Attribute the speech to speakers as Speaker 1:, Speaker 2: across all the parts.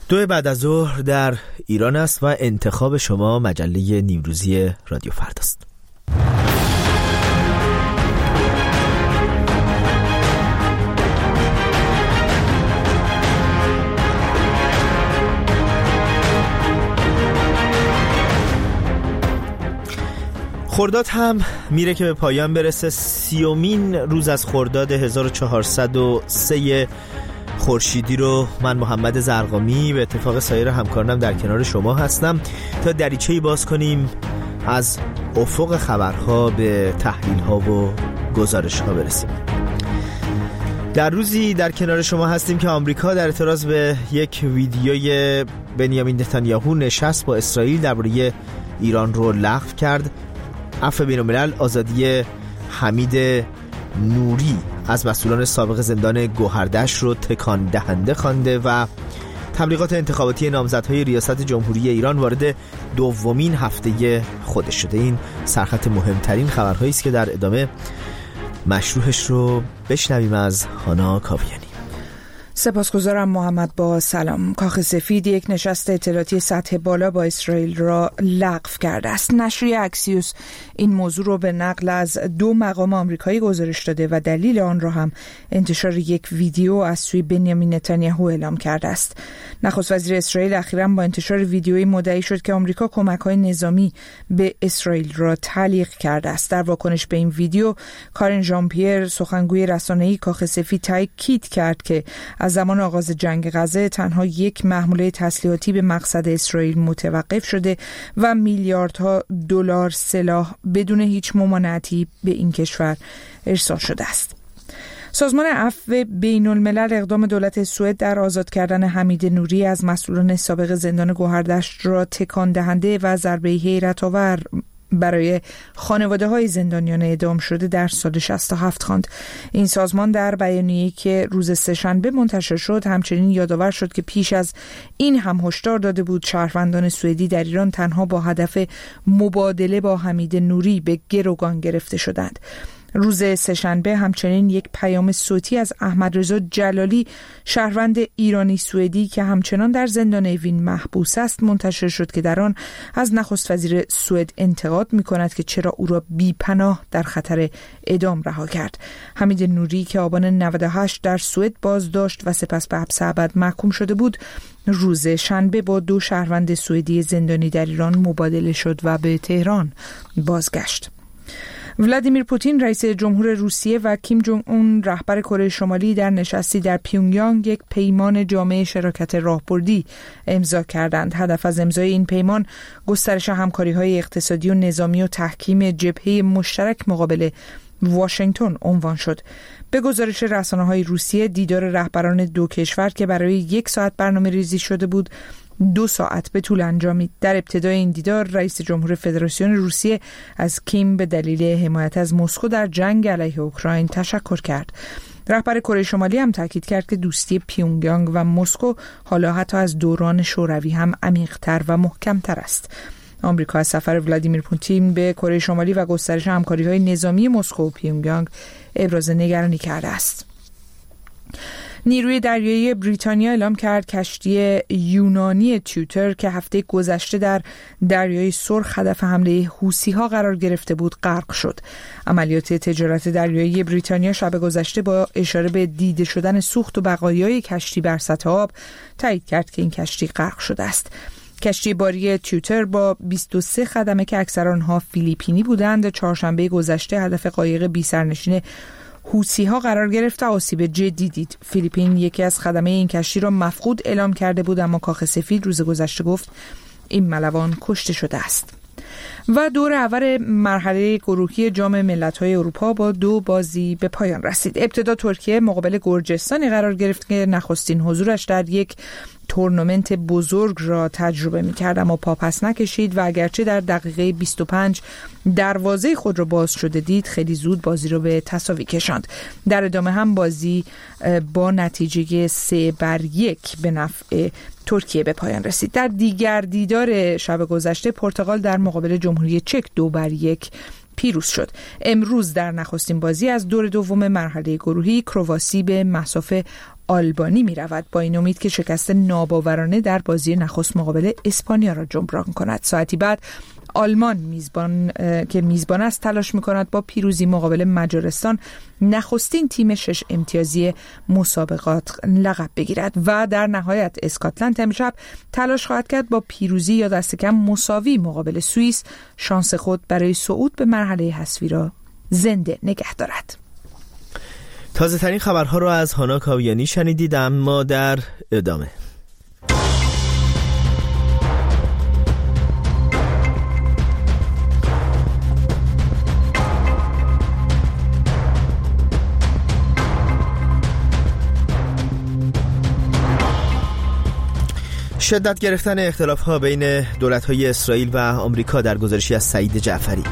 Speaker 1: 2 بعد از ظهر در ایران است و انتخاب شما مجله نیمروزی رادیو فرداست. خرداد هم میره که به پایان برسه. 30مین روز از خرداد 1403 خورشیدی رو من محمد زرقامی به اتفاق سایر همکارانم در کنار شما هستم تا دریچه‌ای باز کنیم از افق خبرها به تحلیل‌ها و گزارش‌ها برسیم. در روزی در کنار شما هستیم که آمریکا در اعتراض به یک ویدیوی بنیامین نتانیاهو نشست با اسرائیل درباره ایران رو لغو کرد. عفو بین‌الملل آزادی حمید نوری از مسئولان سابق زندان گوهردش رو تکان دهنده خوانده و تبلیغات انتخاباتی نامزدهای ریاست جمهوری ایران وارد 2مین هفته خودش شده. این سرخط مهمترین خبرهایی است که در ادامه مشروحش رو بشنویم از هانا کاویانی.
Speaker 2: سپاسگزارم محمد. با سلام. کاخ سفید یک نشست اطلاعاتی سطح بالا با اسرائیل را لغو کرده است. نشریه اکسیوس این موضوع را به نقل از 2 مقام آمریکایی گزارش داده و دلیل آن را هم انتشار یک ویدیو از سوی بنیامین نتانیاهو اعلام کرده است. نخست وزیر اسرائیل اخیراً با انتشار ویدیویی مدعی شد که آمریکا کمک‌های نظامی به اسرائیل را تعلیق کرده است. در واکنش به این ویدیو، کارین ژان پیر سخنگوی رسانه‌ای کاخ سفید تاکید کرد که از زمان آغاز جنگ غزه تنها یک محموله تسلیحاتی به مقصد اسرائیل متوقف شده و میلیاردها دلار سلاح بدون هیچ ممانعتی به این کشور ارسال شده است. سازمان عفو بین‌الملل اقدام دولت سوئد در آزاد کردن حمید نوری از مسئولان سابق زندان گوهردشت را تکان دهنده و ضربه حیرت آور برای خانواده‌های زندانیان اعدام شده در سال 67 خواند. این سازمان در بیانیه‌ای که روز سه‌شنبه منتشر شد همچنین یادآور شد که پیش از این هم هشدار داده بود شهروندان سوئدی در ایران تنها با هدف مبادله با حمید نوری به گروگان گرفته شدند. روز سه‌شنبه همچنین یک پیام صوتی از احمدرضا جلالی شهروند ایرانی سوئدی که همچنان در زندان اوین محبوس است منتشر شد که در آن از نخست وزیر سوئد انتقاد می‌کند که چرا او را بی‌پناه در خطر اعدام رها کرد. حمید نوری که آبان 98 در سوئد بازداشت و سپس به حبس ابد محکوم شده بود، روز شنبه با 2 شهروند سوئدی زندانی در ایران مبادله شد و به تهران بازگشت. ولادیمیر پوتین رئیس جمهور روسیه و کیم جونگ اون رهبر کره شمالی در نشستی در پیونگیانگ یک پیمان جامع شراکت راهبردی امضا کردند. هدف از امضای این پیمان گسترش همکاری‌های اقتصادی و نظامی و تحکیم جبهه مشترک مقابل واشنگتن عنوان شد. به گزارش رسانه‌های روسیه دیدار رهبران 2 کشور که برای 1 ساعت برنامه‌ریزی شده بود 2 ساعت به طول انجامید. در ابتدای این دیدار رئیس جمهور فدراسیون روسیه از کیم به دلیل حمایت از مسکو در جنگ علیه اوکراین تشکر کرد. رهبر کره شمالی هم تاکید کرد که دوستی پیونگیانگ و مسکو حالا حتی از دوران شوروی هم عمیق‌تر و محکم‌تر است. آمریکا از سفر ولادیمیر پوتین به کره شمالی و گسترش همکاری‌های نظامی مسکو و پیونگیانگ ابراز نگرانی کرده است. نیروی دریایی بریتانیا اعلام کرد کشتی یونانی تویتر که هفته گذشته در دریای سرخ هدف حمله حوثی‌ها قرار گرفته بود غرق شد. عملیات تجارت دریایی بریتانیا شب گذشته با اشاره به دیده شدن سوخت و بقایای کشتی بر سطح آب تایید کرد که این کشتی غرق شده است. کشتی باری تویتر با 23 خدمه که اکثر آنها فیلیپینی بودند چهارشنبه گذشته هدف قایق بی‌سرنشین حوثی‌ها قرار گرفت و آسیب جدی دید. فیلیپین یکی از خدمه این کشتی را مفقود اعلام کرده بود، اما کاخ سفید روز گذشته گفت این ملوان کشته شده است. و دور اول مرحله گروهی جام ملت‌های اروپا با 2 بازی به پایان رسید. ابتدا ترکیه مقابل گرجستانی قرار گرفت که نخستین حضورش در یک تورنمنت بزرگ را تجربه می‌کرد، اما پا پس نکشید و اگرچه در دقیقه 25 دروازه خود را باز شده دید، خیلی زود بازی را به تساوی کشاند. در ادامه هم بازی با نتیجه 3-1 به نفع ترکیه به پایان رسید. در دیگر دیدار شب گذشته پرتغال در مقابل جمهوری چک 2-1 پیروز شد. امروز در نخستین بازی از دور دوم مرحله گروهی کرواسی به مصاف آلبانی می رود با این امید که شکست ناباورانه در بازی نخست مقابل اسپانیا را جبران کند. ساعتی بعد آلمان میزبان است تلاش می‌کند با پیروزی مقابل مجارستان نخستین تیم 6 امتیازی مسابقات لقب بگیرد و در نهایت اسکاتلند امشب تلاش خواهد کرد با پیروزی یا دست کم مساوی مقابل سوئیس شانس خود برای صعود به مرحله حذفی را زنده نگه دارد.
Speaker 1: تازه ترین خبرها را از هانا کاویانی شنیدید، اما در ادامه شدت گرفتن اختلاف‌ها بین دولت‌های اسرائیل و آمریکا در گزارشی از سعید جعفری.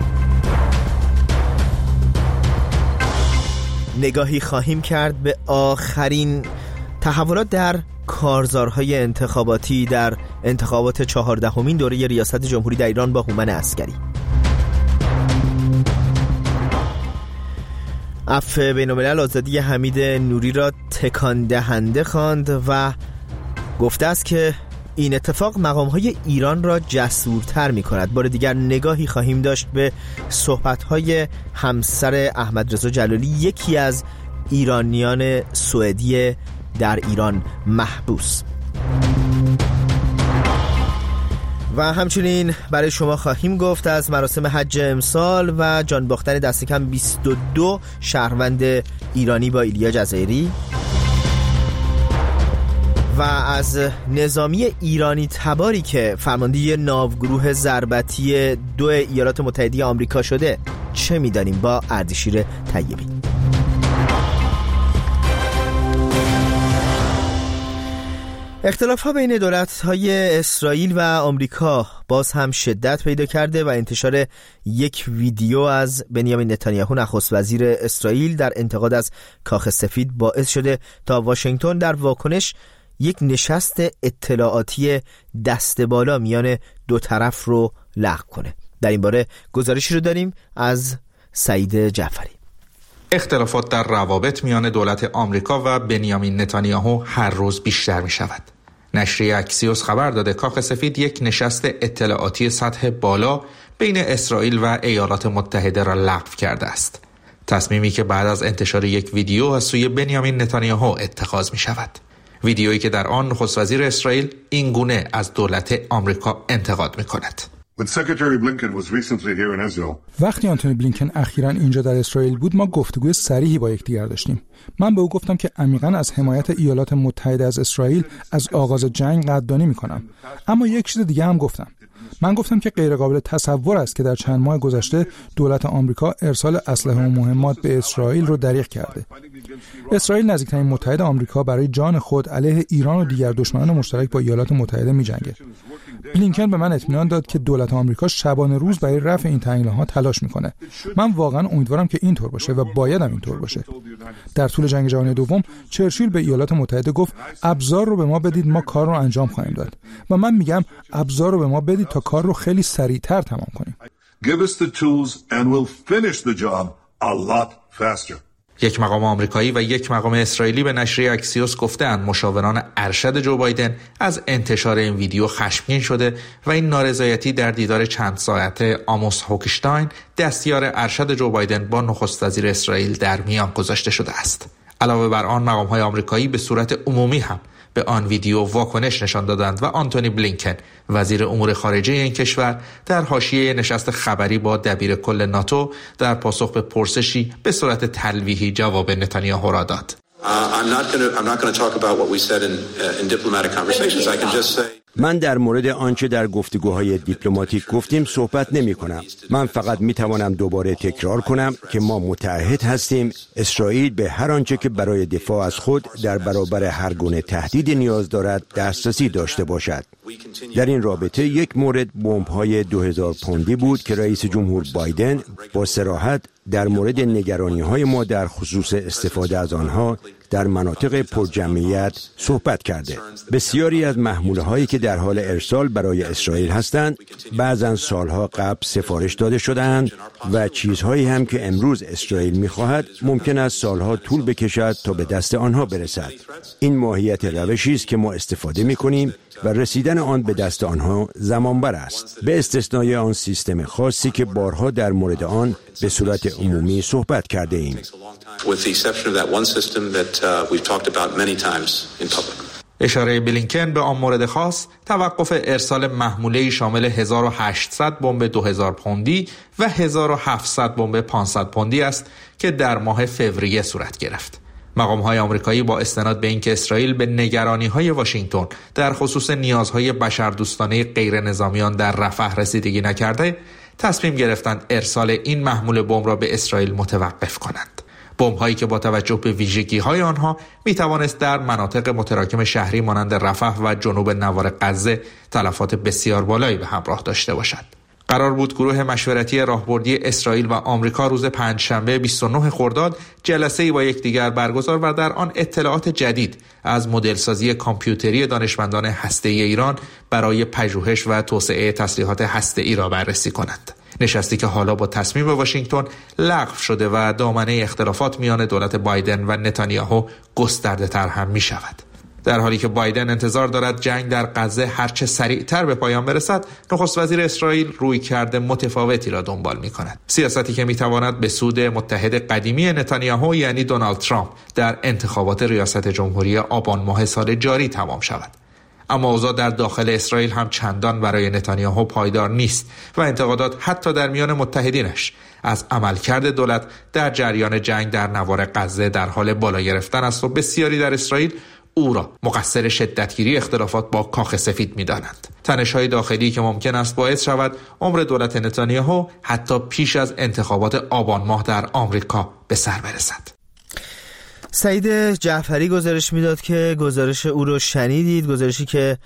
Speaker 1: نگاهی خواهیم کرد به آخرین تحولات در کارزارهای انتخاباتی در انتخابات 14مین دوره ریاست جمهوری در ایران با هومن عسکری. عفو بین‌الملل آزادی حمید نوری را تکان دهنده خواند و گفته است که این اتفاق مقام‌های ایران را جسورتر می‌کند. بار دیگر نگاهی خواهیم داشت به صحبت‌های همسر احمد رضا جلالی، یکی از ایرانیان سوئدی در ایران محبوس. و همچنین برای شما خواهیم گفت از مراسم حج امسال و جان باختن دست کم 22 شهروند ایرانی با ایلیا جزایری و از نظامی ایرانی تباری که فرمانده ناوگروه ضربتی 2 ایالات متحده آمریکا شده چه می‌دانیم با اردشیر طیبی. اختلاف‌ها بین دولت‌های اسرائیل و آمریکا باز هم شدت پیدا کرده و انتشار یک ویدیو از بنیامین نتانیاهو نخست وزیر اسرائیل در انتقاد از کاخ سفید باعث شده تا واشنگتن در واکنش یک نشست اطلاعاتی دست بالا میان دو طرف رو لغو کنه. در این باره گزارشی رو داریم از سعید جعفری.
Speaker 3: اختلافات در روابط میان دولت آمریکا و بنیامین نتانیاهو هر روز بیشتر می شود. نشریه اکسیوس خبر داده کاخ سفید یک نشست اطلاعاتی سطح بالا بین اسرائیل و ایالات متحده را لغو کرده است. تصمیمی که بعد از انتشار یک ویدیو از سوی بنیامین نتانیاهو اتخاذ می شود. ویدیویی که در آن نخست وزیر اسرائیل این گونه از دولت آمریکا انتقاد می کند.
Speaker 4: وقتی آنتونی بلینکن اخیراً اینجا در اسرائیل بود، ما گفتگوی صریحی با یکدیگر داشتیم. من به او گفتم که عمیقاً از حمایت ایالات متحده از اسرائیل از آغاز جنگ قدردانی می‌کنم. اما یک چیز دیگه هم گفتم. من گفتم که غیرقابل تصور است که در چند ماه گذشته دولت آمریکا ارسال اسلحه و مهمات به اسرائیل رو دریغ کرده. اسرائیل نزدیکترین متحد آمریکا برای جان خود علیه ایران و دیگر دشمنان مشترک با ایالات متحده می‌جنگه. بلینکن به من اطمینان داد که دولت آمریکا شبانه روز برای رفع این تنگناها تلاش میکنه. من واقعا امیدوارم که اینطور باشه و بایدم اینطور باشه. در طول جنگ جهانی دوم چرچیل به ایالات متحده گفت ابزار رو به ما بدید ما کار رو انجام خواهیم داد. و من میگم ابزار رو به ما بدید تا کار رو خیلی سریعتر تمام کنیم.
Speaker 5: Give us the tools and we'll finish the job a lot faster.
Speaker 3: یک مقام آمریکایی و یک مقام اسرائیلی به نشریه اکسیوس گفتند مشاوران ارشد جو بایدن از انتشار این ویدیو خشمگین شده و این نارضایتی در دیدار چند ساعته آموس هوکشتاین دستیار ارشد جو بایدن با نخست وزیر اسرائیل در میان گذاشته شده است. علاوه بر آن مقام‌های آمریکایی به صورت عمومی هم به آن ویدیو واکنش نشان دادند و آنتونی بلینکن وزیر امور خارجه این کشور در حاشیه نشست خبری با دبیر کل ناتو در پاسخ به پرسشی به صورت تلویحی جواب نتانیاهو را داد.
Speaker 6: من در مورد آنچه در گفتگوهای دیپلماتیک گفتیم صحبت نمی کنم. من فقط می توانم دوباره تکرار کنم که ما متعهد هستیم اسرائیل به هر آنچه که برای دفاع از خود در برابر هر گونه تهدید نیاز دارد دسترسی داشته باشد. در این رابطه یک مورد بمب‌های 2000 پوندی بود که رئیس جمهور بایدن با صراحت در مورد نگرانی‌های ما در خصوص استفاده از آنها در مناطق پرجمعیت صحبت کرده. بسیاری از محموله‌هایی که در حال ارسال برای اسرائیل هستند بعضاً سالها قبل سفارش داده شده‌اند و چیزهایی هم که امروز اسرائیل می‌خواهد ممکن است سالها طول بکشد تا به دست آنها برسد. این ماهیت روشی است که ما استفاده می‌کنیم و رسیدن آن به دست آنها زمانبر است، به استثنای آن سیستم خاصی که بارها در مورد آن به صورت عمومی صحبت کرده ایم.
Speaker 3: اشاره بلینکن به آن مورد خاص توقف ارسال محموله‌ای شامل 1800 بمب 2000 پوندی و 1700 بمب 500 پوندی است که در ماه فوریه صورت گرفت. مقام‌های آمریکایی با استناد به اینکه اسرائیل به نگرانی‌های واشنگتن در خصوص نیازهای بشردوستانه غیر نظامیان در رفح رسیدگی نکرده، تصمیم گرفتند ارسال این محمول بمب را به اسرائیل متوقف کنند. بمب‌هایی که با توجه به ویژگی‌های آنها می‌توانست در مناطق متراکم شهری مانند رفح و جنوب نوار غزه تلفات بسیار بالایی به همراه داشته باشد. قرار بود گروه مشورتی راهبردی اسرائیل و آمریکا روز پنجشنبه 29 خرداد جلسه‌ای با یکدیگر برگزار و در آن اطلاعات جدید از مدل‌سازی کامپیوتری دانشمندان هسته‌ای ایران برای پژوهش و توسعه تسلیحات هسته‌ای را بررسی کنند. نشستی که حالا با تصمیم واشنگتن لغو شده و دامنه اختلافات میان دولت بایدن و نتانیاهو گسترده‌تر هم می شود. در حالی که بایدن انتظار دارد جنگ در غزه هرچه سریعتر به پایان برسد، نخست وزیر اسرائیل رویکرد متفاوتی را دنبال می کند. سیاستی که می تواند به سود متحد قدیمی نتانیاهو یعنی دونالد ترامپ در انتخابات ریاست جمهوری آبان ماه سال جاری تمام شود. اما اوضاع در داخل اسرائیل هم چندان برای نتانیاهو پایدار نیست و انتقادات حتی در میان متحدینش از عملکرد دولت در جریان جنگ در نوار غزه در حال بالا گرفتن است و بسیاری در اسرائیل او را مقصر شدتگیری اختلافات با کاخ سفید می‌دانند. تنش‌های داخلی که ممکن است باعث شود عمر دولت نتانیاهو حتی پیش از انتخابات آبان ماه در آمریکا به سر برسد.
Speaker 1: سعید جعفری گزارش میداد که گزارش او رو شنیدید، گزارشی که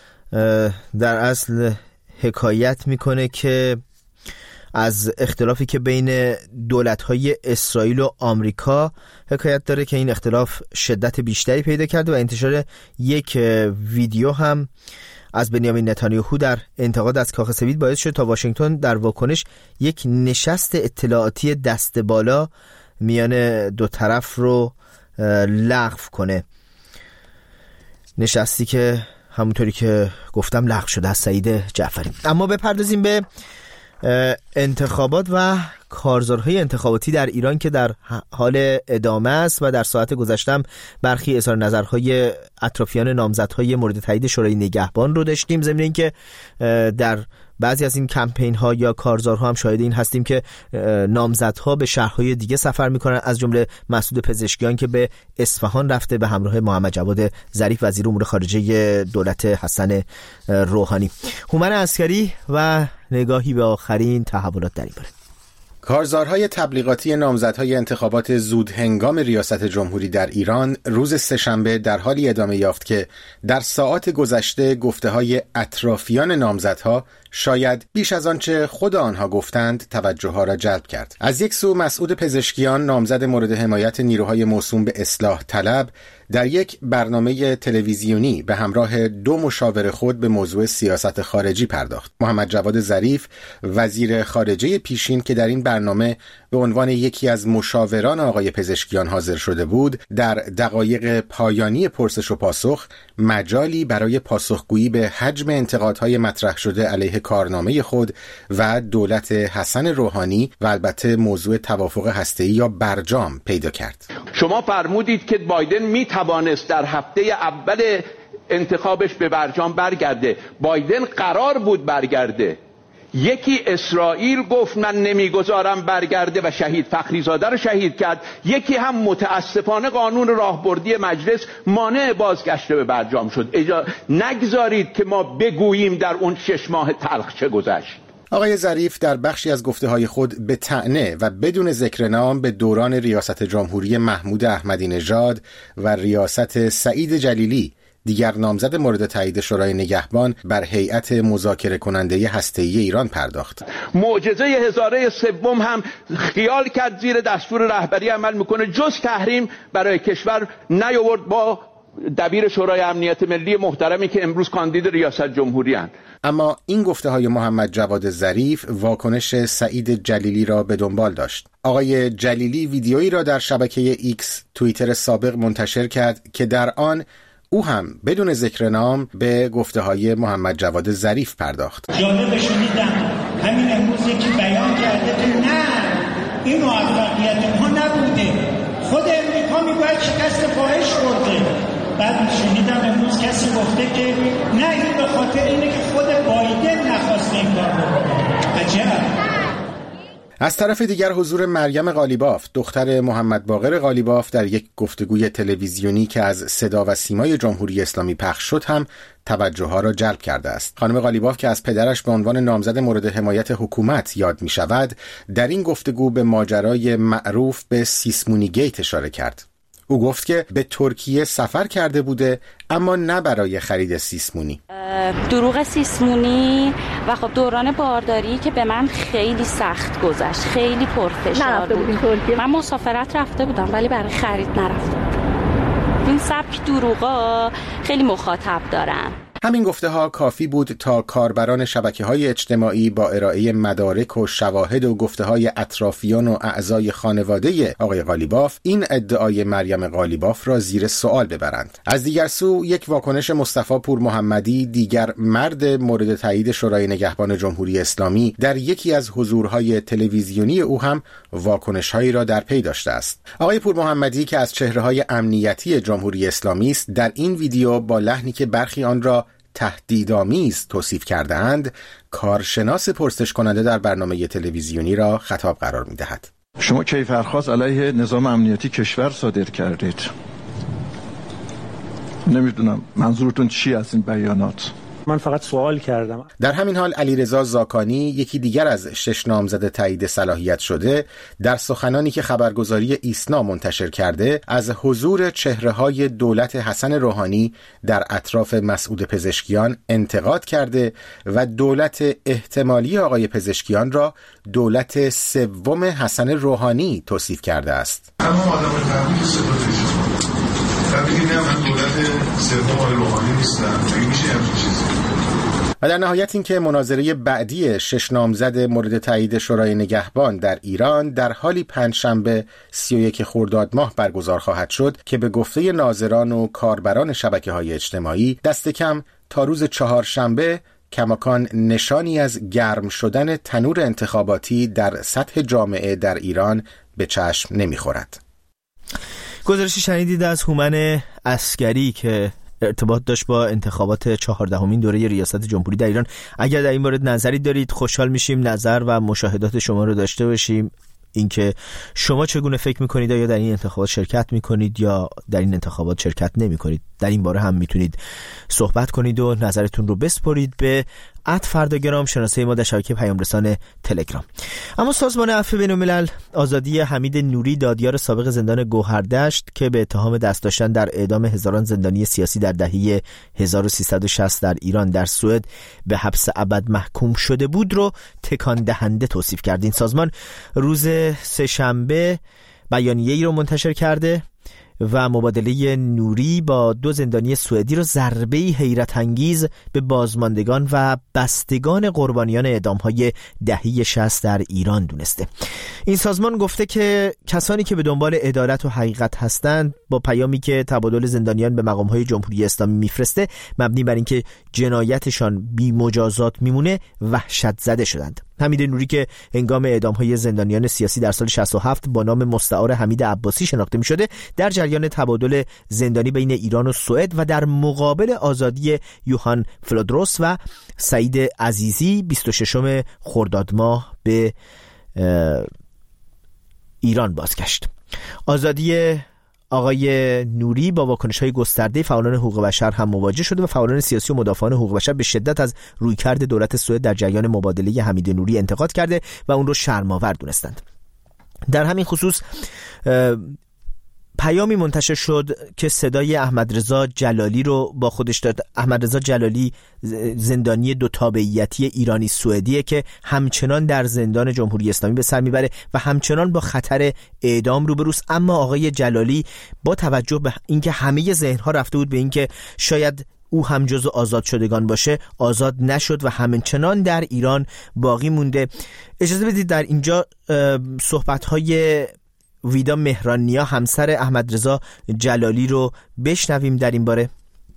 Speaker 1: در اصل حکایت میکنه که از اختلافی که بین دولت‌های اسرائیل و آمریکا حکایت داره که این اختلاف شدت بیشتری پیدا کرده و انتشار یک ویدیو هم از بنیامین نتانیاهو در انتقاد از کاخ سفید باعث شد تا واشنگتن در واکنش یک نشست اطلاعاتی دست بالا میان دو طرف رو لغو کنه. نشستی که همونطوری که گفتم لغو شده از سعید جعفری. اما بپردازیم به انتخابات و کارزارهای انتخاباتی در ایران که در حال ادامه است و در ساعت گذشتم برخی اظهار نظرهای اطرافیان نامزدهای مورد تایید شورای نگهبان رو داشتیم. ضمن اینکه در بعضی از این کمپین ها یا کارزارها هم شاهد این هستیم که نامزدها به شهرهای دیگه سفر میکنن، از جمله مسعود پزشکیان که به اصفهان رفته به همراه محمد جواد ظریف وزیر امور خارجه دولت حسن روحانی. هومن عسکری و نگاهی به آخرین تحولات در این باره.
Speaker 7: کارزارهای تبلیغاتی نامزدهای انتخابات زود هنگام ریاست جمهوری در ایران روز سه‌شنبه در حالی ادامه یافت که در ساعات گذشته گفته‌های اطرافیان نامزدها شاید بیش از آنچه خود آنها گفتند توجه ها را جلب کرد. از یک سو مسعود پزشکیان نامزد مورد حمایت نیروهای موسوم به اصلاح طلب در یک برنامه تلویزیونی به همراه دو مشاور خود به موضوع سیاست خارجی پرداخت. محمد جواد ظریف وزیر خارجه پیشین که در این برنامه به عنوان یکی از مشاوران آقای پزشکیان حاضر شده بود، در دقایق پایانی پرسش و پاسخ مجالی برای پاسخگویی به حجم انتقادهای مطرح شده علیه کارنامه خود و دولت حسن روحانی و البته موضوع توافق هسته‌ای یا برجام پیدا کرد.
Speaker 8: شما فرمودید که بایدن میتوانست در هفته اول انتخابش به برجام برگرده. بایدن قرار بود برگرده. یکی اسرائیل گفت من نمیگذارم برگرده و شهید فخریزاده رو شهید کرد. یکی هم متاسفانه قانون راهبردی مجلس مانع بازگشت به برجام شد. نگذارید که ما بگوییم در اون 6 ماه تلخ چه گذشت.
Speaker 7: آقای ظریف در بخشی از گفته‌های خود به طعنه و بدون ذکر نام به دوران ریاست جمهوری محمود احمدی نژاد و ریاست سعید جلیلی دیگر نامزد مورد تایید شورای نگهبان، بر هیئت مذاکره کننده هسته‌ای ایران پرداخت.
Speaker 8: معجزه هزاره سوم هم خیال کرد زیر دستور رهبری عمل میکنه، جز تحریم برای کشور نیاورد با دبیر شورای امنیت ملی محترمی که امروز کاندید ریاست جمهوری هستند.
Speaker 7: اما این گفته‌های محمد جواد ظریف واکنش سعید جلیلی را به دنبال داشت. آقای جلیلی ویدیویی را در شبکه ایکس توییتر سابق منتشر کرد که در آن او هم بدون ذکر نام به گفته‌های محمد جواد ظریف پرداخت.
Speaker 9: جالبش میدم همین امروز یکی بیان کرده که نه این موفقیت ما نبوده، خود امریکا میگوید شکست فاحش خورده. بعد شنیدم امروز کسی گفته که نه این به خاطر اینه که خود بایدن نخواسته این کار بکنه. عجب.
Speaker 7: از طرف دیگر حضور مریم قالیباف، دختر محمد باقر قالیباف، در یک گفتگوی تلویزیونی که از صدا و سیمای جمهوری اسلامی پخش شد هم توجه‌ها را جلب کرده است. خانم قالیباف که از پدرش به عنوان نامزد مورد حمایت حکومت یاد می شود، در این گفتگو به ماجرای معروف به سیسمونی گیت اشاره کرد. او گفت که به ترکیه سفر کرده بوده اما نه برای خرید سیسمونی.
Speaker 10: دروغ سیسمونی و خب دوران بارداری که به من خیلی سخت گذشت، خیلی پرفشار بود. من مسافرت رفته بودم ولی برای خرید نرفته بودم. این سبک دروغا خیلی مخاطب دارن.
Speaker 7: همین گفته ها کافی بود تا کاربران شبکه‌های اجتماعی با ارائه مدارک و شواهد و گفته های اطرافیان و اعضای خانواده آقای قالیباف این ادعای مریم قالیباف را زیر سوال ببرند. از دیگر سو یک واکنش مصطفی پور محمدی، دیگر مرد مورد تایید شورای نگهبان جمهوری اسلامی، در یکی از حضورهای تلویزیونی او هم واکنش‌هایی را در پی داشته است. آقای پور محمدی که از چهره‌های امنیتی جمهوری اسلامی است، در این ویدیو با لحنی که برخی آن را تهدیدآمیز توصیف کرده‌اند، کارشناس پرسش کننده در برنامه تلویزیونی را خطاب قرار می‌دهد.
Speaker 11: شما کیفرخواست علیه نظام امنیتی کشور صادر کردید. نمیدونم منظورتون چی از این بیانات؟
Speaker 12: من فقط سوال کردم.
Speaker 7: در همین حال علیرضا زاکانی، یکی دیگر از 6 نامزد تایید صلاحیت شده، در سخنانی که خبرگزاری ایسنا منتشر کرده از حضور چهره‌های دولت حسن روحانی در اطراف مسعود پزشکیان انتقاد کرده و دولت احتمالی آقای پزشکیان را دولت سوم حسن روحانی توصیف کرده است.
Speaker 5: اما آدم تبریک سپاسش نه من دولت سوم آقای روحانی نیستم. میشه همچین چیزی.
Speaker 7: و در نهایت این که مناظره بعدی 6 نامزد مورد تایید شورای نگهبان در ایران در حالی پنجشنبه 31 خرداد ماه برگزار خواهد شد که به گفته ناظران و کاربران شبکه‌های اجتماعی دست کم تا روز چهارشنبه کماکان نشانی از گرم شدن تنور انتخاباتی در سطح جامعه در ایران به چشم نمی‌خورد.
Speaker 1: گزارشی شنیدید از هومن عسکری که ارتباط داشت با انتخابات 14مین دوره ریاست جمهوری در ایران. اگر در این مورد نظری دارید خوشحال میشیم نظر و مشاهدات شما رو داشته باشیم. اینکه شما چگونه فکر میکنید، یا در این انتخابات شرکت میکنید یا در این انتخابات شرکت نمیکنید، در این باره هم میتونید صحبت کنید و نظرتون رو بسپرید به @فرداگرام، شناسه ما در شبکه پیام رسان تلگرام. اما سازمان عفو بین‌الملل آزادی حمید نوری، دادیار سابق زندان گوهردشت که به اتهام دست داشتن در اعدام هزاران زندانی سیاسی در دهه 1360 در ایران در سوئد به حبس ابد محکوم شده بود، رو تکان دهنده توصیف کرد. این سازمان روز سه‌شنبه بیانیه‌ای رو منتشر کرده و مبادله نوری با 2 زندانی سوئدی رو ضربه‌ای حیرت انگیز به بازماندگان و بستگان قربانیان اعدام‌های دهه 60 در ایران دونسته. این سازمان گفته که کسانی که به دنبال عدالت و حقیقت هستند با پیامی که تبادل زندانیان به مقام‌های جمهوری اسلامی میفرسته مبنی بر اینکه جنایتشان بی مجازات میمونه وحشت زده شدند. حمید نوری که هنگام اعدام‌های زندانیان سیاسی در سال 67 با نام مستعار حمید عباسی شناخته می‌شده، در جریان تبادل زندانی بین ایران و سوئد و در مقابل آزادی یوهان فلودروس و سعید عزیزی 26 خرداد ماه به ایران بازگشت. آزادی آقای نوری با واکنش‌های گسترده فعالان حقوق بشر هم مواجه شده و فعالان سیاسی و مدافعان حقوق بشر به شدت از رویکرد دولت سوئد در جریان مبادله حمید نوری انتقاد کرده و اون رو شرم‌آور دونستند. در همین خصوص پیامی منتشر شد که صدای احمد رضا جلالی رو با خودش داد. احمد رضا جلالی زندانی دو تابعیتی ایرانی سوئدیه که همچنان در زندان جمهوری اسلامی به سر میبره و همچنان با خطر اعدام روبروست. اما آقای جلالی با توجه به اینکه همه ذهن‌ها رفته بود به اینکه شاید او هم جزو آزاد شدگان باشه، آزاد نشد و همچنان در ایران باقی مونده. اجازه بدید در اینجا صحبت‌های ویدا مهرانیا همسر احمد رضا جلالی رو بشنویم در این باره.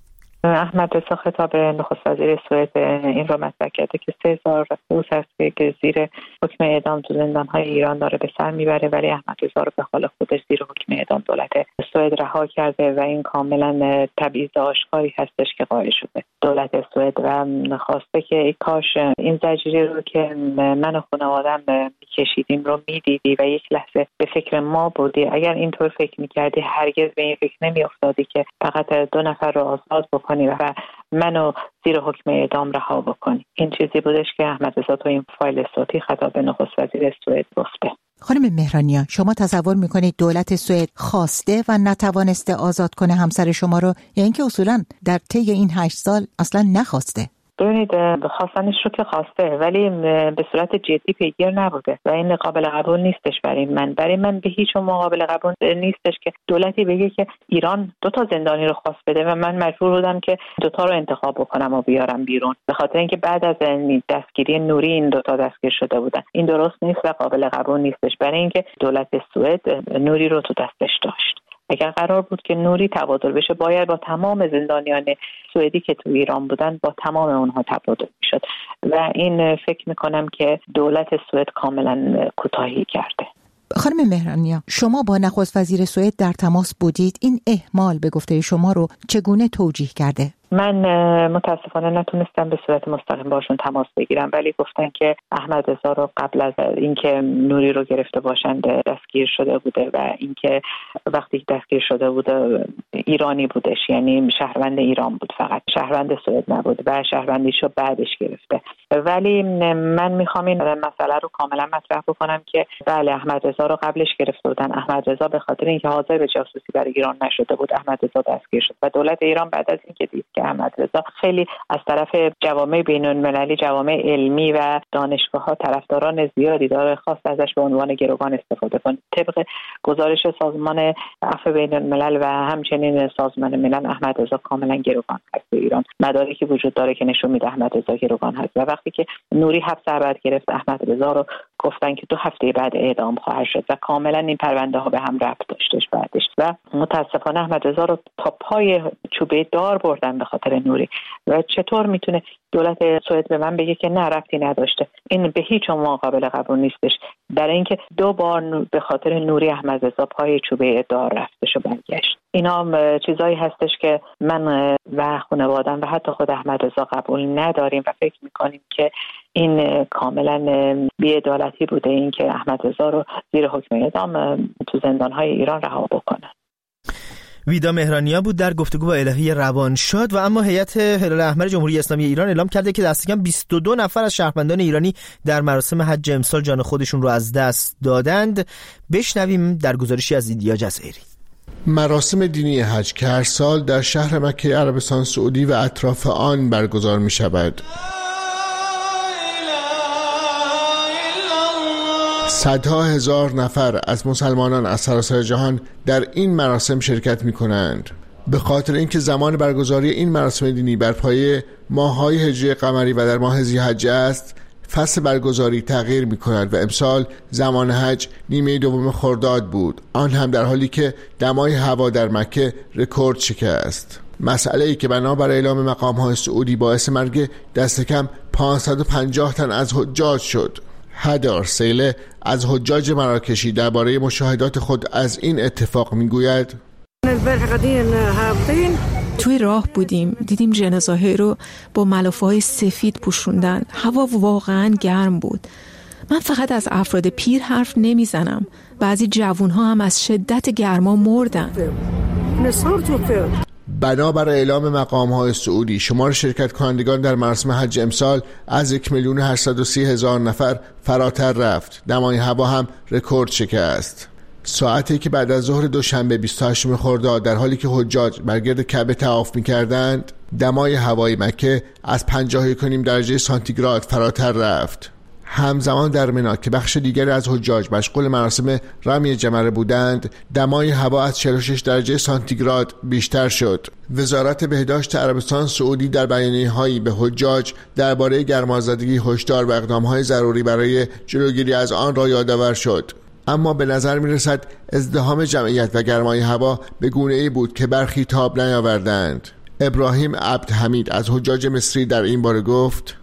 Speaker 13: احمد رضا خطاب نخست وزیر سوئد این رو مطرح کرده که 3000 روز هست که زیر حکم اعدام تو زندان‌های ایران داره به سر میبره، ولی احمد رضا رو به حال خودش زیر حکم اعدام دولت سوئد رها کرده و این کاملا تبعیض آشکاری هستش که قائل شده دولت سوئد و خواسته که کاش این زجیری رو که من و خانواده‌ام می‌کشیدیم رو می‌دیدی و یک لحظه به فکر ما بودی. اگر اینطور فکر می‌کردی هرگز به این فکر نمی‌افتادی که فقط 2 نفر رو آزاد بکنی و منو زیر حکم اعدام رها بکنی. این چیزی بودش که احمد رضا تو این فایل صوتی خطاب نخست وزیر سوئد گفته.
Speaker 14: خانم مهرانیا، شما تصور میکنید دولت سوئد خواسته و نتوانسته آزاد کنه همسر شما رو، یا اینکه اصولا در طی این 8 سال اصلا نخواسته؟
Speaker 13: ببینید، خواستنش رو که خواسته ولی به صورت جدی پیگیر نبوده و این قابل قبول نیستش برای من به هیچ عنوان قابل قبول نیستش که دولتی بگه که ایران 2 زندانی رو خواست بده و من مجبور بودم که 2 رو انتخاب بکنم و بیارم بیرون، به خاطر اینکه بعد از دستگیری نوری این 2 دستگیر شده بودن. این درست نیست و قابل قبول نیستش برای اینکه دولت سوئد نوری رو تو دستش داشت. اگر قرار بود که نوری تبادل بشه باید با تمام زندانیان سوئدی که تو ایران بودن با تمام اونها تبادل میشد و این فکر میکنم که دولت سوئد کاملا کوتاهی کرده.
Speaker 14: خانم مهرانیا، شما با نخست وزیر سوئد در تماس بودید، این اهمال به گفته شما رو چگونه توجیه کرده؟
Speaker 13: من متاسفانه نتونستم به صورت مستقیم باشون تماس بگیرم، ولی گفتن که احمد رضا رو قبل از اینکه نوری رو گرفته باشند دستگیر شده بوده و اینکه وقتی دستگیر شده بوده ایرانی بودش، یعنی شهروند ایران بود، فقط شهروند سوئد نبود و شهروندیشو بعدش گرفته. ولی من میخوام این مسئله رو کاملا مطرح بکنم که بله، احمد رضا رو قبلش گرفته بودن. احمد رضا به خاطر اینکه حاضر به جاسوسی برای ایران نشده بود احمد رضا دستگیر شد و دولت ایران بعد از اینکه دید که احمد رضا خیلی از طرف جوامع بین‌المللی، جوامع علمی و دانشگاه‌ها طرفداران زیادی داره، خواست ازش به عنوان گروگان استفاده کنه. طبق گزارش سازمان عفو بین‌الملل و همچنین سازمان ملل احمد رضا کاملا گروگان هست در ایران. مدارکی وجود داره که نشون میده احمد رضا گروگان هست و وقتی که نوری حبس ابد گرفت احمد رضا رو گفتن که 2 هفته بعد اعدام خواهد شد و کاملا این پرونده ها به هم ربط داشتش بعدش و متاسفانه احمد رضا رو تا پای چوبه دار بردن به خاطر نوری. و چطور میتونه دولت سوئد به من بگه که نه ربطی نداشته؟ این به هیچ عنوان قابل قبول نیستش، برای اینکه 2 بار به خاطر نوری احمد رضا پای چوبه دار رفتش و برگشت. اینا چیزایی هستش که من و خانواده‌ام و حتی خود احمد رضا قبول نداریم و فکر میکنیم که این کاملا بی‌عدالتی بوده این که احمد رضا رو زیر حکم اعدام تو زندان‌های ایران رها بکنن.
Speaker 1: ویدا مهرانیا بود در گفتگو با الهی روانشاد. و اما هیئت هلال احمر جمهوری اسلامی ایران اعلام کرده که دست کم 22 نفر از شهروندان ایرانی در مراسم حج امسال جان خودشون رو از دست دادند. بشنویم در گزارشی از ایدیا جزایری.
Speaker 15: مراسم دینی حج که هر سال در شهر مکه عربستان سعودی و اطراف آن برگزار می شود. صدها هزار نفر از مسلمانان از سراسر جهان در این مراسم شرکت می کنند. به خاطر اینکه زمان برگزاری این مراسم دینی بر پایه ماه‌های هجری قمری و در ماه ذی‌حجه است، فصل برگزاری تغییر می کند و امسال زمان حج نیمه دوم خرداد بود، آن هم در حالی که دمای هوا در مکه رکورد شکست. مسئله‌ای که بنابر اعلام مقام‌های سعودی باعث مرگ دست کم 550 تن از حجاج شد. هدار سیله از حجاج مراکشی درباره مشاهدات خود از این اتفاق میگوید:
Speaker 16: توی راه بودیم، دیدیم جنازه‌ها رو با ملافه‌های سفید پوشوندن. هوا واقعا گرم بود. من فقط از افراد پیر حرف نمیزنم، بعضی جوان‌ها هم از شدت گرما مردن.
Speaker 15: بنابر اعلام مقام‌های سعودی شمار شرکت کنندگان در مراسم حج امسال از 1,830,000 نفر فراتر رفت. دمای هوا هم رکورد شکست. ساعتی که بعد از ظهر دوشنبه 28 خرداد در حالی که حجاج برگرد کعبه طواف می‌کردند، دمای هوای مکه از 51.5 درجه سانتیگراد فراتر رفت. همزمان در منا که بخش دیگری از حجاج مشغول مراسم رمی جمره بودند، دمای هوا از 46 درجه سانتیگراد بیشتر شد. وزارت بهداشت عربستان سعودی در بیانیه‌هایی به حجاج درباره گرمازدگی هشدار و اقدام‌های ضروری برای جلوگیری از آن را یادآور شد. اما به نظر می‌رسد ازدحام جمعیت و گرمای هوا به گونه‌ای بود که برخی تاب نیاوردند. ابراهیم عبدحمید از حجاج مصری در این باره گفت: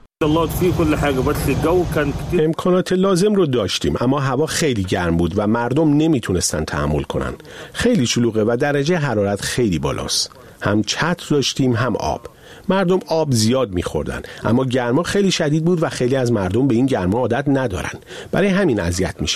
Speaker 17: امکانات لازم رو داشتیم، اما هوا خیلی گرم بود و مردم نمیتونستن تحمل کنن. خیلی شلوغه و درجه حرارت خیلی بالاست. هم چتر داشتیم هم آب. مردم آب زیاد میخوردن، اما گرما خیلی شدید بود و خیلی از مردم به این گرما عادت ندارن. برای همین اذیت میشن.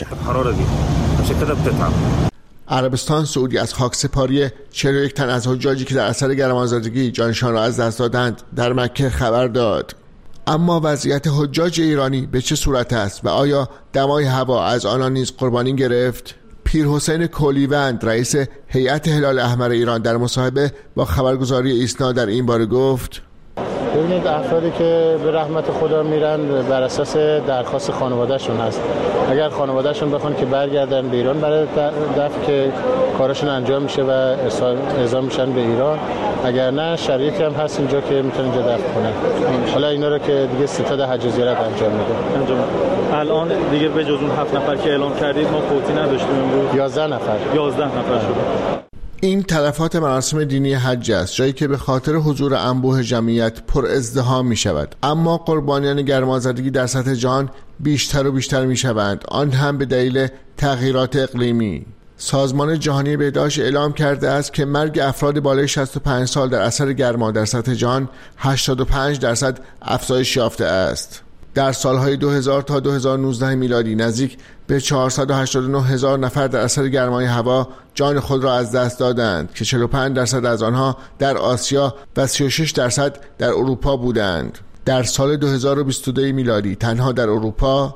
Speaker 15: عربستان سعودی از خاکسپاری 41 تن از حجاجی که در اثر گرمازدگی جانشان را از دست دادند در مکه خبر داد. اما وضعیت حجاج ایرانی به چه صورت است و آیا دمای هوا از آنان نیز قربانی گرفت؟ پیر حسین کولیوند رئیس هیئت هلال احمر ایران در مصاحبه با خبرگزاری ایسنا در این باره گفت:
Speaker 18: ببینید افرادی که به رحمت خدا میرن بر اساس درخواست خانوادهشون هست. اگر خانوادهشون بخوان که برگردن به ایران برای دفع که کارشون انجام میشه و اعزام میشن به ایران، اگر نه شریعتی هم هست اینجا که میتونن اینجا دفع کنن. حالا اینا رو که دیگه ستاد حج و زیارت انجام میده.
Speaker 12: الان دیگه به جز اون 7 نفر که اعلام کردید ما فوتی نداشتیم امروز. 11 نفر شد.
Speaker 15: این تلفات مراسم دینی حج است، جایی که به خاطر حضور انبوه جمعیت پر ازدحام می شود. اما قربانیان گرمازدگی در سطح جهان بیشتر و بیشتر می شوند، آن هم به دلیل تغییرات اقلیمی. سازمان جهانی بهداشت اعلام کرده است که مرگ افراد بالای 65 سال در اثر گرما در سطح جهان 85% افزایش یافته است. در سالهای 2000 تا 2019 میلادی نزدیک به 489,000 نفر در اثر گرمای هوا جان خود را از دست دادند که 45% از آنها در آسیا و 36% در اروپا بودند. در سال 2022 میلادی تنها در اروپا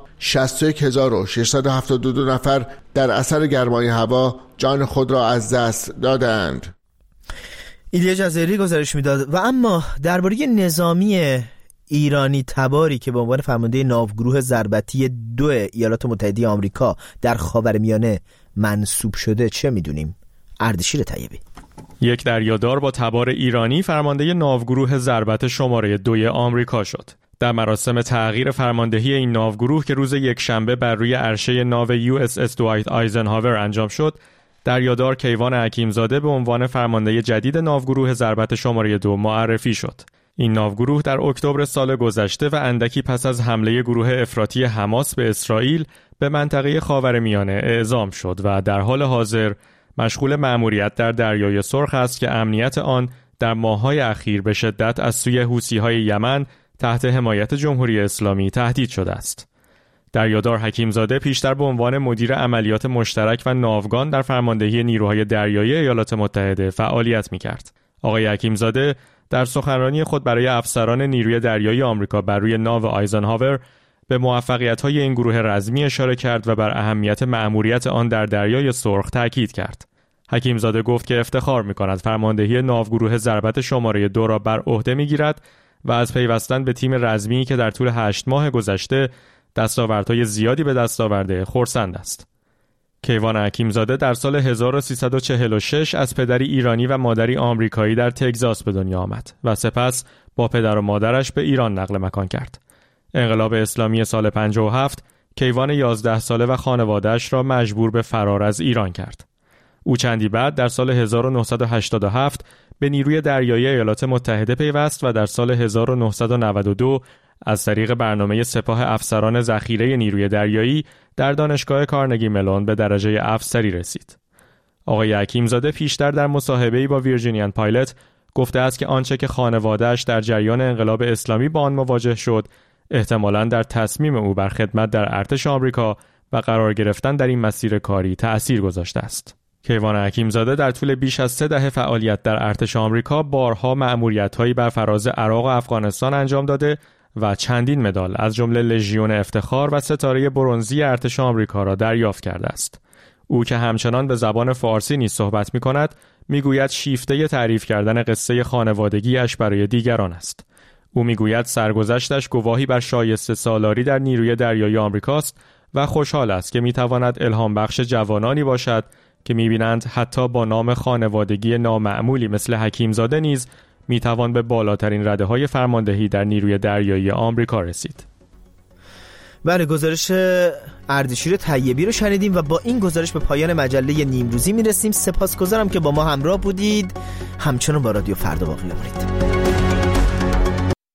Speaker 15: 61,672 نفر در اثر گرمای هوا جان خود را از دست دادند.
Speaker 1: ایلیا جزایری گزارش میداد. و اما درباره نظامی ایرانی تباری که به عنوان فرمانده ناوگروه ضربتی 2 ایالات متحده آمریکا در خاورمیانه منصوب شده چه میدونیم؟ اردشیر طیبی.
Speaker 19: یک دریادار با تبار ایرانی فرمانده ناوگروه ضربت شماره 2 آمریکا شد. در مراسم تغییر فرماندهی این ناوگروه که روز یکشنبه بر روی عرشه ناو USS دوایت آیزنهاور انجام شد، دریادار کیوان حکیمزاده به عنوان فرمانده جدید ناوگروه ضربت شماره 2 معرفی شد. این ناوگروه در اکتبر سال گذشته و اندکی پس از حمله گروه افراطی حماس به اسرائیل به منطقه خاورمیانه اعزام شد و در حال حاضر مشغول مأموریت در دریای سرخ است که امنیت آن در ماه‌های اخیر به شدت از سوی حوثی‌های یمن تحت حمایت جمهوری اسلامی تهدید شده است. دریادار حکیمزاده پیشتر به عنوان مدیر عملیات مشترک و ناوگان در فرماندهی نیروهای دریایی ایالات متحده فعالیت می‌کرد. آقای حکیمزاده در سخنرانی خود برای افسران نیروی دریایی آمریکا بر روی ناو آیزنهاور به موفقیت‌های این گروه رزمی اشاره کرد و بر اهمیت مأموریت آن در دریای سرخ تاکید کرد. حکیمزاده گفت که افتخار می‌کند فرماندهی ناوگروه ضربت شماره 2 را بر عهده می‌گیرد و از پیوستن به تیم رزمی که در طول 8 ماه گذشته دستاوردهای زیادی به دست آورده خرسند است. کیوان حکیمزاده در سال 1346 از پدری ایرانی و مادری آمریکایی در تگزاس به دنیا آمد و سپس با پدر و مادرش به ایران نقل مکان کرد. انقلاب اسلامی سال 57 کیوان 11 ساله و خانواده‌اش را مجبور به فرار از ایران کرد. او چندی بعد در سال 1987 به نیروی دریایی ایالات متحده پیوست و در سال 1992 از طریق برنامه سپاه افسران ذخیره نیروی دریایی در دانشگاه کارنگی ملون به درجه افسری رسید. آقای حکیمزاده پیشتر در مصاحبه‌ای با ویرجینیان پایلت گفته است که آنچه که خانواده‌اش در جریان انقلاب اسلامی با آن مواجه شد، احتمالاً در تصمیم او بر خدمت در ارتش آمریکا و قرار گرفتن در این مسیر کاری تأثیر گذاشته است. کیوان حکیمزاده در طول بیش از 3 دهه فعالیت در ارتش آمریکا بارها مأموریت‌هایی بر فراز عراق و افغانستان انجام داده و چندین مدال از جمله لژیون افتخار و ستاره برنزی ارتش آمریکا را دریافت کرده است. او که همچنان به زبان فارسی نیز صحبت می‌کند، می‌گوید شیفته تعریف کردن قصه خانوادگیش برای دیگران است. او می‌گوید سرگذشتش گواهی بر شایسته سالاری در نیروی دریایی آمریکاست و خوشحال است که می‌تواند الهام بخش جوانانی باشد که می‌بینند حتی با نام خانوادگی نامعمولی مثل حکیمزاده نیز می‌توان به بالاترین رده‌های فرماندهی در نیروی دریایی آمریکا رسید.
Speaker 1: بله، گزارش اردشیر طیبی رو شنیدیم و با این گزارش به پایان مجله نیمروزی میرسیم. سپاسگزارم که با ما همراه بودید. همچنان با رادیو فردا باقی بمونید.